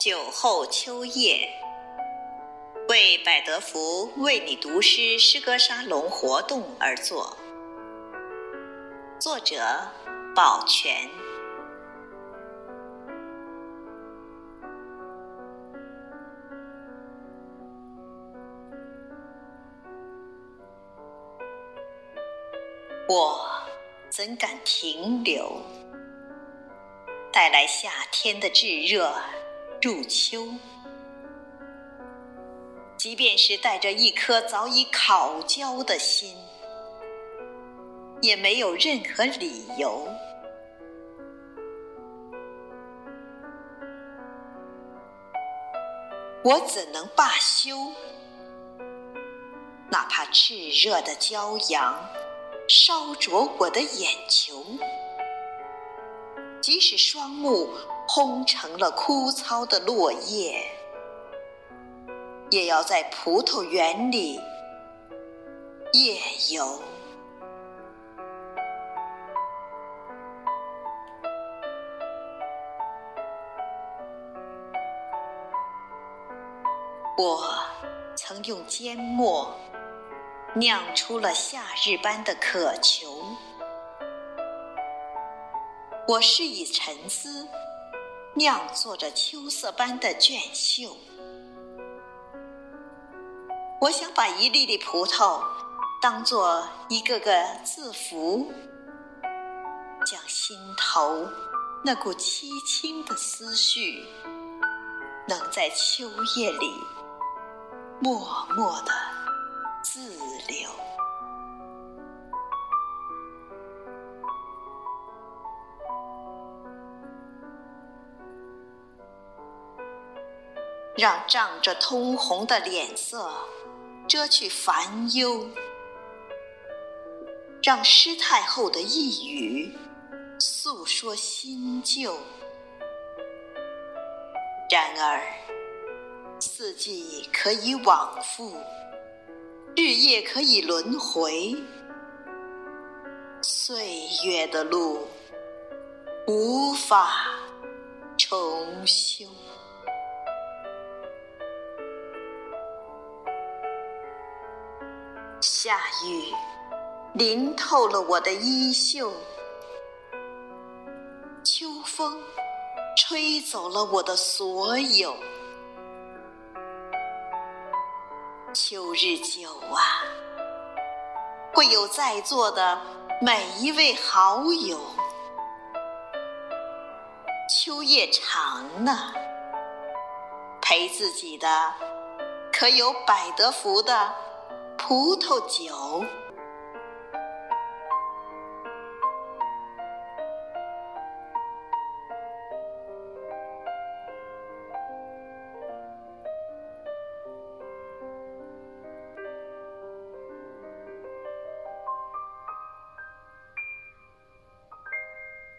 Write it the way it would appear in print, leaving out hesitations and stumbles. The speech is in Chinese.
酒后秋夜，为百德福为你读诗诗歌沙龙活动而作。作者宝全。我怎敢停留，带来夏天的炙热入秋，即便是带着一颗早已烤焦的心，也没有任何理由。我怎能罢休？哪怕炽热的骄阳烧灼我的眼球，即使双目烘成了枯糙的落叶，也要在葡萄园里夜游。我曾用缄默酿出了夏日般的渴求，我是以沉思酿作着秋色般的娟秀。我想把一粒粒葡萄当作一个个字符，将心头那股凄清的思绪，能在秋夜里默默地自留。让涨着通红的脸色遮去烦忧，让失态后的一语诉说新旧。然而四季可以往复，日夜可以轮回，岁月的路无法重修。夏雨淋透了我的衣袖，秋风吹走了我的所有。秋日久啊，会有在座的每一位好友。秋夜长呢，陪自己的可有百德福的葡萄酒。